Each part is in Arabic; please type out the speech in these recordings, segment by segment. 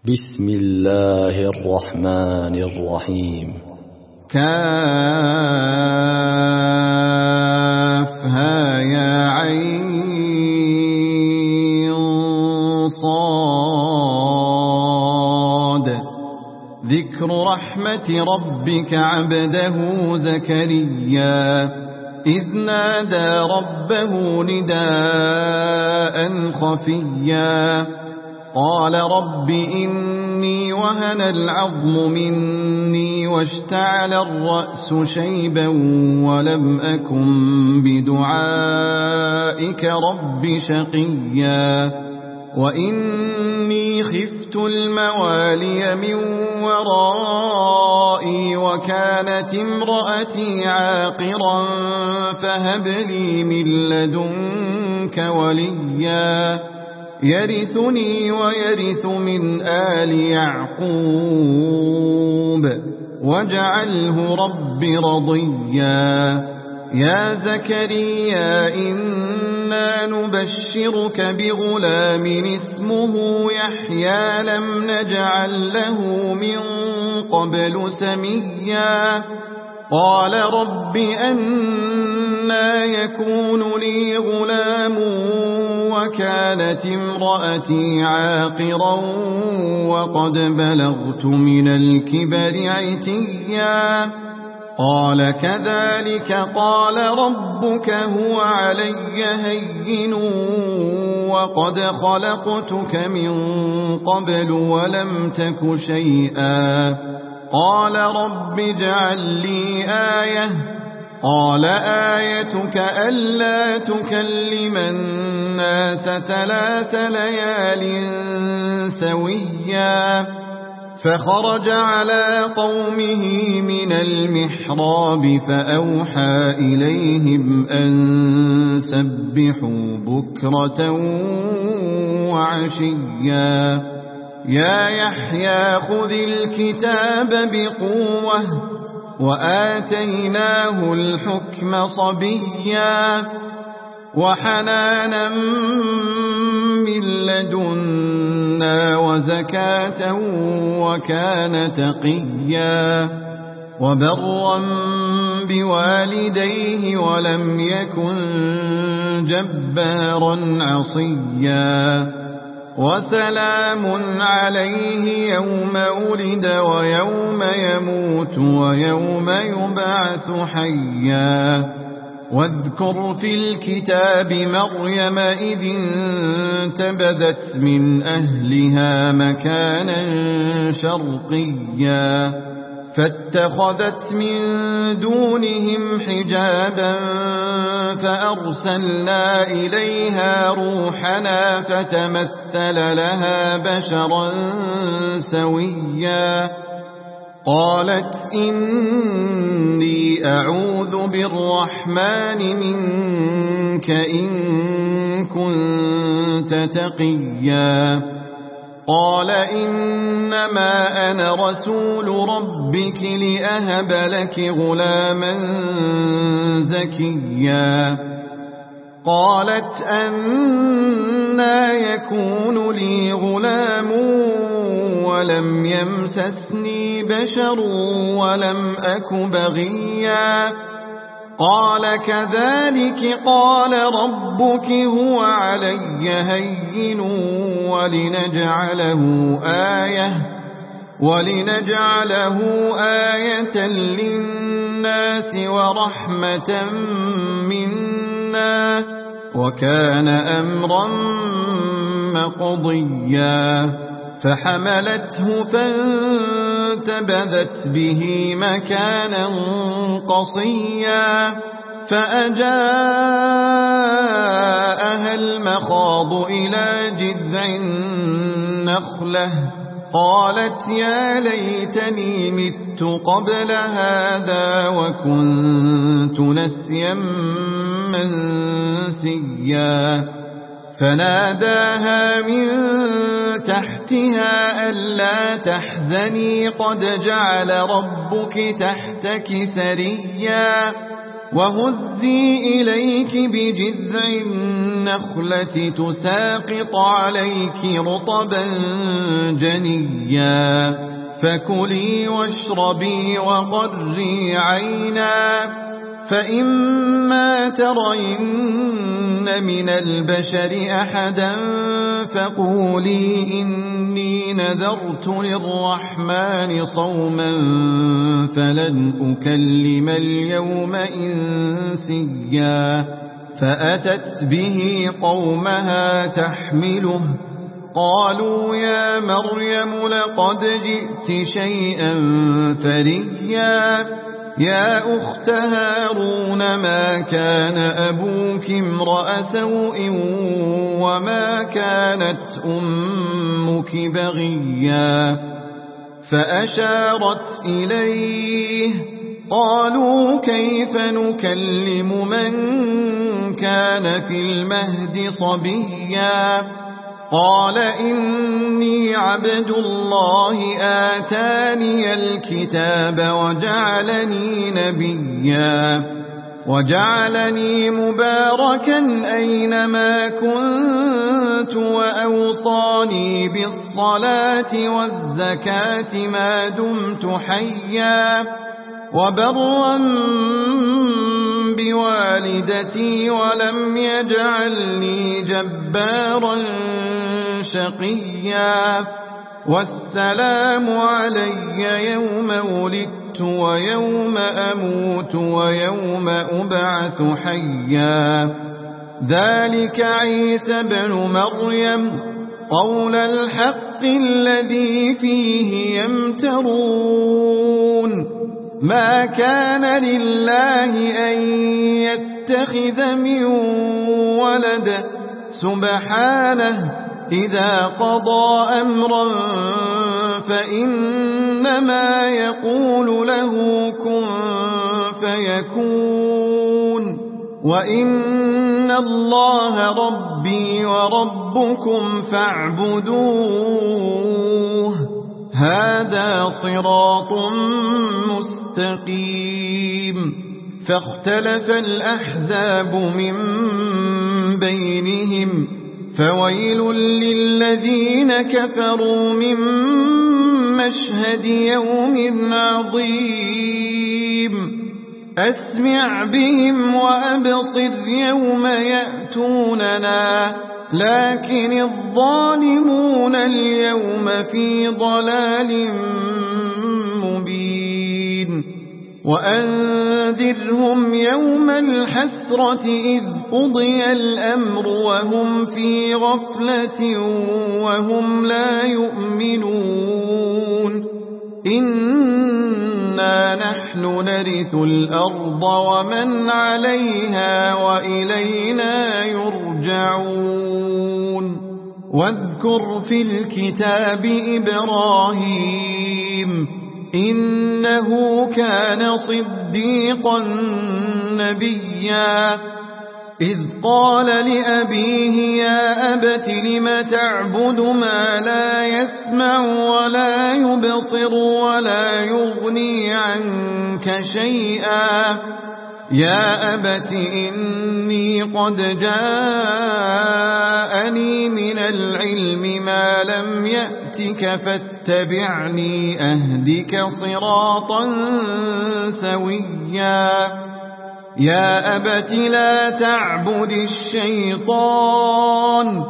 بسم الله الرحمن الرحيم. كافها يا عين صاد. ذكر رحمة ربك عبده زكريا إذ نادى ربه نداء خفيا قال رب إني وهن العظم مني واشتعل الرأس شيبا ولم أكن بدعائك رب شقيا وإني خفت الموالي من ورائي وكانت امرأتي عاقرا فهب لي من لدنك وليا يرثني ويرث من آل يعقوب واجعله رب رضيا. يا زكريا إنا نبشرك بغلام اسمه يحيى لم نجعل له من قبل سميا قال رب أنى يكون لي غلام وكانت امرأتي عاقرا وقد بلغت من الكبر عتيا قال كذلك قال ربك هو علي هين وقد خلقتك من قبل ولم تك شيئا قال رب اجعل لي آية قال آيتك ألا تكلم الناس 3 ليال سويا فخرج على قومه من المحراب فأوحى إليهم أن سبحوا بكرة وعشيا يا يحيى خذ الكتاب بقوة وآتيناه الحكم صبيا وحنانا من لدنا وزكاة وكان تقيا وبرا بوالديه ولم يكن جبارا عصيا وسلام عليه يوم ولد ويوم يموت ويوم يبعث حيا واذكر في الكتاب مريم إذ انتبذت من أهلها مكانا شرقيا فاتخذت من دونهم حجابا فأرسلنا إليها روحنا فتمثل لها بشرا سويا قالت إني أعوذ بالرحمن منك إن كنت تقيا قال إنما أنا رسول ربك لأهب لك غلاما زكيا قالت أنى يكون لي غلام ولم يمسسني بشر ولم أك بغيا قال كذلك قال ربك هو علي هين ولنجعله آية للناس ورحمة منا وكان أمرا مقضيا فحملته فانتبذت به مكانا قصيا فأجاءها المخاض إلى جذع النخلة قالت يا ليتني مت قبل هذا وكنت نسيا منسيا فناداها من تحتها ألا تحزني قد جعل ربك تحتك سريا وهزي إليك بجذع النخلة تساقط عليك رطبا جنيا فكلي واشربي وقري عينا فإما ترين من البشر أحدا فقولي إني نذرت للرحمن صوما فلن أكلم اليوم إنسيا فأتت به قومها تحمله قالوا يا مريم لقد جئت شيئا فريا يا أخت هارون ما كان أبوك امرأ سوء وما كانت أمك بغيا فأشارت إليه قالوا كيف نكلم من كان في المهد صبيا قال إني عبد الله آتاني الكتاب وجعلني نبيا وجعلني مباركا أينما كنت وأوصاني بالصلاة والزكاة ما دمت حيا وبرا بوالدتي ولم يجعلني جبارا شقيا والسلام علي يوم ولدت ويوم أموت ويوم أبعث حيا ذلك عيسى بن مريم قول الحق الذي فيه يمترون ما كان لله أن يتخذ من ولد سبحانه إذا قضى أمرا فإنما يقول له كن فيكون وإن الله ربي وربكم فاعبدوه هذا صراط مستقيم فاختلف الأحزاب من بينهم فويل للذين كفروا من مشهد يوم عظيم أسمع بهم وأبصر يوم يأتوننا لكن الظالمون اليوم في ضلال مبين وأنذرهم يوم الحسرة إذ قضي الأمر وهم في غفلة وهم لا يؤمنون إنا نحن نرث الأرض ومن عليها وإلينا يرجعون واذكر في الكتاب إبراهيم إنه كان صديقا نبيا إذ قال لأبيه يا أبت لم تعبد ما لا يسمع ولا يبصر ولا يغني عنك شيئا يا أبت إني قد جاءني من العلم ما لم يأتك فاتبعني أهدك صراطا سويا يا أبت لا تعبد الشيطان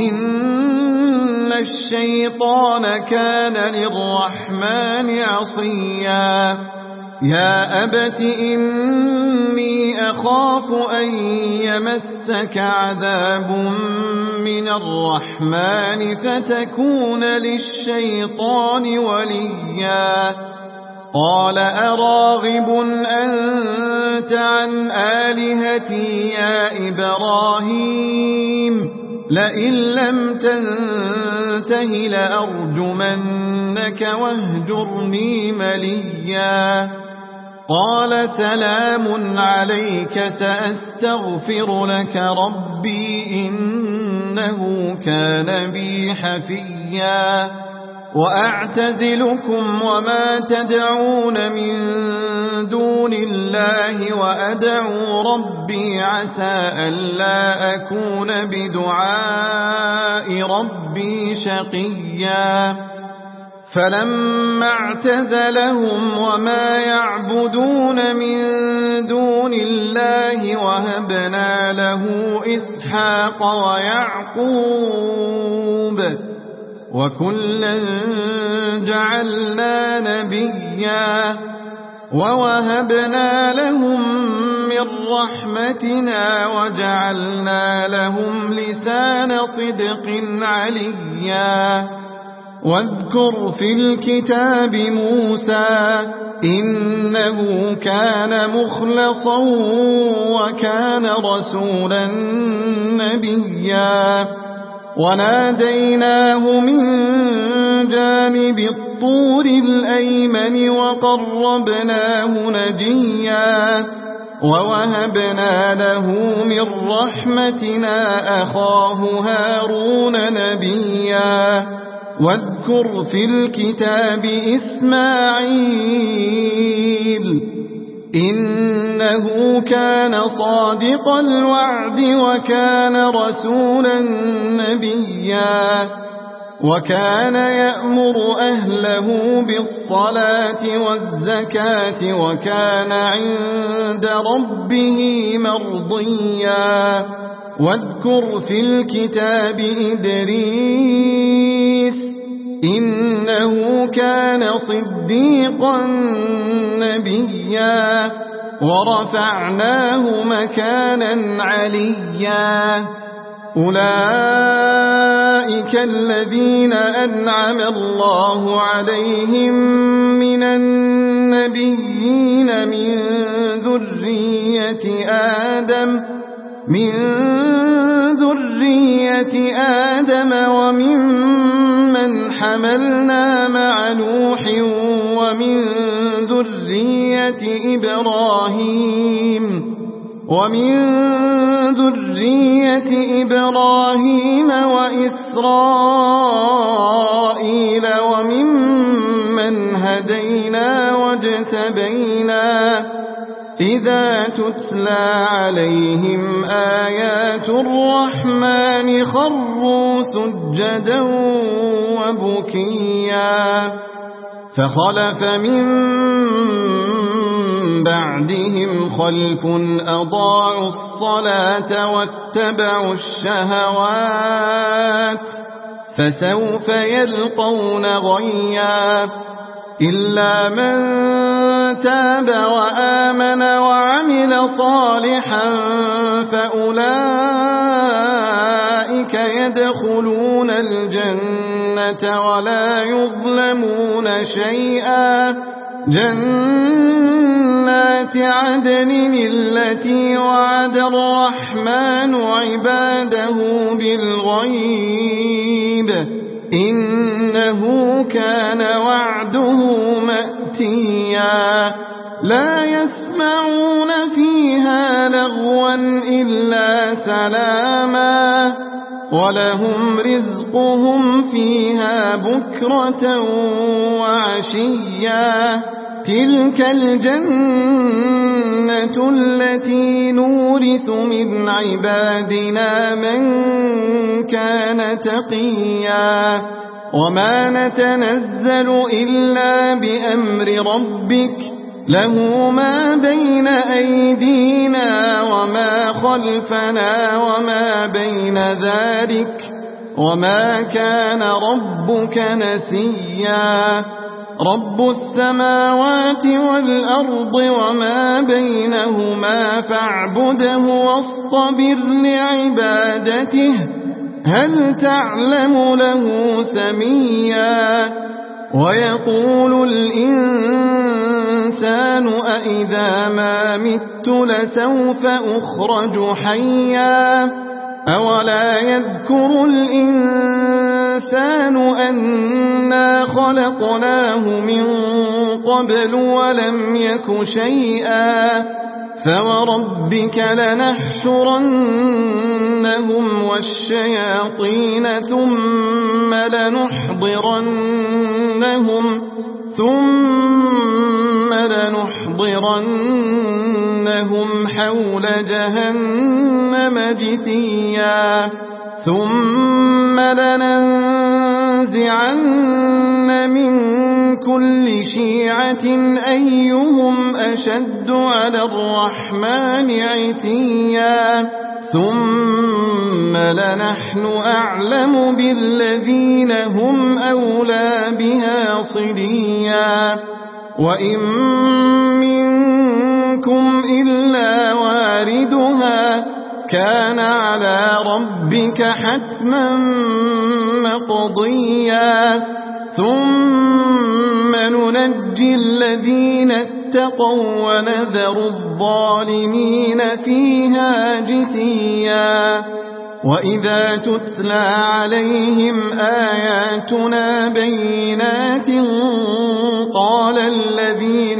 إن الشيطان كان للرحمن عصيا يا أبت إني أخاف أن يمسك عذاب من الرحمن فتكون للشيطان وليا قال أراغب أنت عن آلهتي يا إبراهيم لئن لم تنته لأرجمنك واهجرني مليا قال سلام عليك سأستغفر لك ربي إنه كان بي حفيا وأعتزلكم وما تدعون من دون دون الله وأدعو ربي عسى ألا أكون بدعاء ربي شقيا فلما اعتزلهم وما يعبدون من دون الله وهبنا له إسحاق ويعقوب وكلا جعلنا نبيا ووهبنا لهم من رحمتنا وجعلنا لهم لسان صدق عليا واذكر في الكتاب موسى إنه كان مخلصا وكان رسولا نبيا وناديناه من جانب الطور الأيمن وقربناه نجيا ووهبنا له من رحمتنا أخاه هارون نبيا واذكر في الكتاب إسماعيل إنه كان صادق الوعد وكان رسولا نبيا وكان يأمر أهله بالصلاة والزكاة وكان عند ربه مرضيا واذكر في الكتاب إدريس إنه كان صديقا نبيا ورفعناه مكانا عليا أولئك الذين أنعم الله عليهم من النبيين من ذرية آدم وممن حملنا مع نوح ومن ذرية إبراهيم وإسرائيل وممن هدينا واجتبينا إذا تتلى عليهم آيات الرحمن خروا سجدا وبكيا فخلف من بعدهم خلف أضاعوا الصلاة واتبعوا الشهوات فسوف يلقون غيا إلا من تاب وآمن وعمل صالحا فأولئك يدخلون الجنة ولا يظلمون شيئا جنات عدن التي وعد الرحمن عباده بالغيب إنه كان وعده مأتيا لا يسمعون فيها لغوا إلا سلاما ولهم رزقهم فيها بكرة وعشيا تلك الجنة التي نورث من عبادنا من كان تقيا وما نتنزل إلا بأمر ربك له ما بين أيدينا وما خلفنا وما بين ذلك وما كان ربك نسيا رب السماوات والأرض وما بينهما فاعبده واصطبر لعبادته هل تعلم له سميا ويقول الإنسان أإذا ما مت لسوف أخرج حيا أولا يذكر الإنسان أنا خلقناه من قبل ولم يك شيئا فوربك لنحشرنهم والشياطين ثم لنحضرنهم حول جهنم جثيا ثم لننزعن من كل شيعة أيهم أشد على الرحمن عتيا ثم لنحن أعلم بالذين هم أولى بها صليا وإن منكم إلا واردها كان على ربك حتما مقضيا ثم ننجي الذين اتقوا ونذر الظالمين فيها جثيا وإذا تتلى عليهم آياتنا بينات قال الذين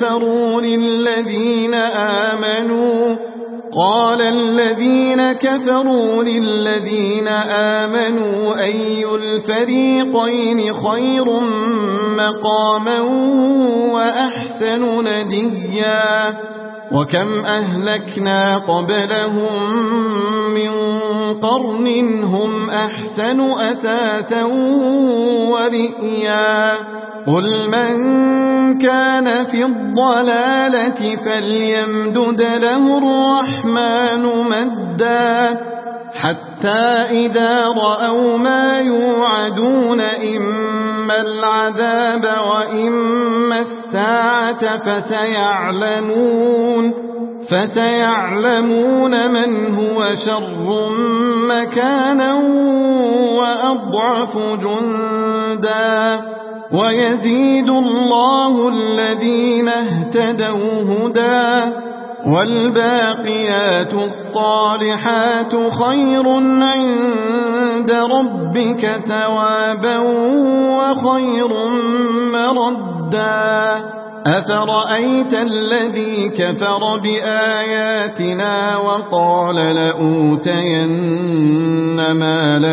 كفروا للذين آمنوا أي الفريقين خير مقاما وأحسن نديا وكم أهلكنا قبلهم من قرن هم أحسن أثاثا ورئيا قل من كان في الضلالة فليمدد له الرحمن مدا حتى إذا رأوا ما يوعدون إما العذاب وإما الساعة فسيعلمون من هو شر مكانا وأضعف جندا ويزيد الله الذين اهتدوا هدى والباقيات الصالحات خير عند ربك ثوابا وخير مردا أفرأيت الذي كفر بآياتنا وقال لأوتين مالا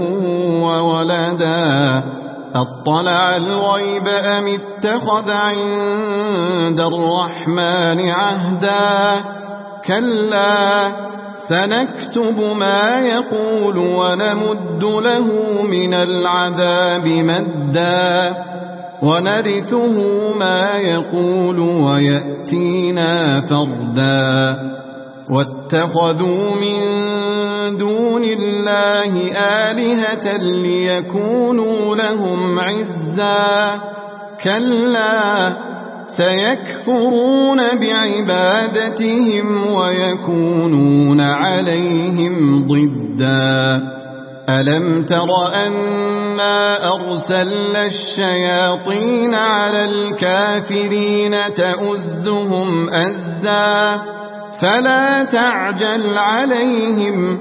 وولدا أطلع الغيب أم اتخذ عند الرحمن عهدا كلا سنكتب ما يقول ونمد له من العذاب مدا ونرثه ما يقول ويأتينا فردا واتخذوا من دون الله آلهة ليكونوا لهم عزا كلا سيكفرون بعبادتهم ويكونون عليهم ضدا ألم تر أنا أرسلنا الشياطين على الكافرين تؤزهم أزا فلا تعجل عليهم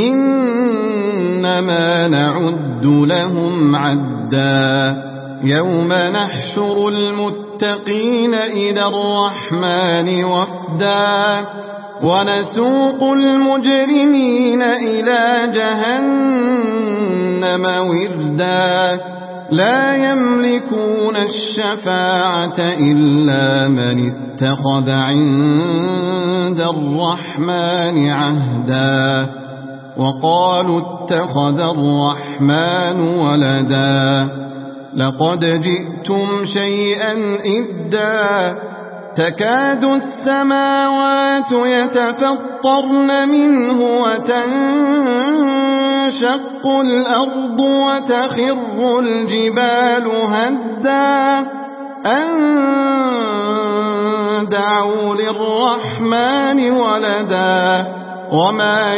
إنما نعد لهم عدا يوم نحشر المتقين إلى الرحمن وفدا ونسوق المجرمين إلى جهنم وردا لا يملكون الشفاعة إلا من اتخذ عند الرحمن عهدا وقالوا اتخذ الرحمن ولدا لقد جئتم شيئا إدا تكاد السماوات يتفطرن منه وتنشق الأرض وتخر الجبال هدا أن دعوا للرحمن ولدا وما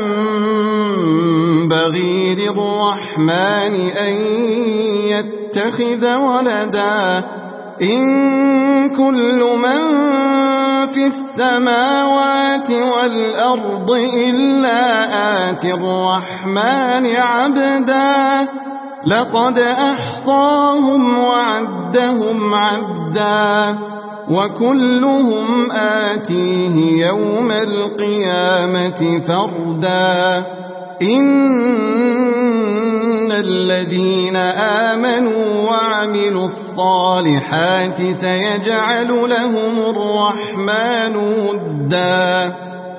ينبغي للرحمن أن يتخذ ولدا إن كل من في السماوات والأرض إلا آتي الرحمن عبدا لقد أحصاهم وعدهم عدا وكلهم آتيه يوم القيامة فردا إن الذين آمنوا وعملوا الصالحات سيجعل لهم الرحمن ودا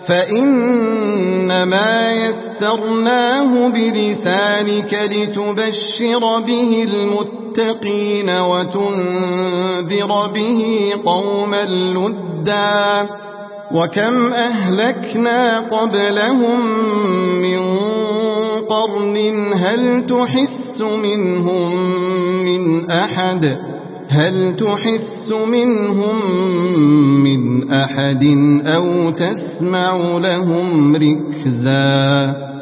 فإنما يسرناه بلسانك لتبشر به المتقين وتنذر به قوما لدا وكم أهلكنا قبلهم من قرن هل تحس منهم من أحد أو تسمع لهم ركزا